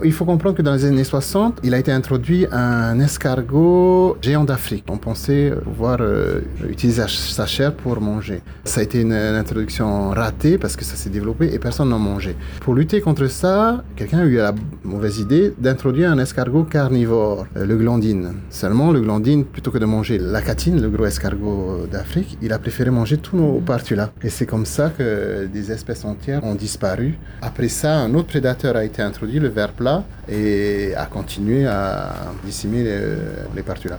Il faut comprendre que dans les années 60, il a été introduit un escargot géant d'Afrique. On pensait pouvoir utiliser sa chair pour manger. Ça a été une introduction ratée parce que ça s'est développé et personne n'en mangeait. Pour lutter contre ça, quelqu'un a eu la mauvaise idée d'introduire un escargot carnivore, le glandine. Seulement, le glandine, plutôt que de manger l'acatine, le gros escargot d'Afrique, il a préféré manger tous nos partulats. Et c'est comme ça que des espèces entières ont disparu. Après ça, un autre prédateur a été introduit, le ver plat, et a continué à décimer les partulats.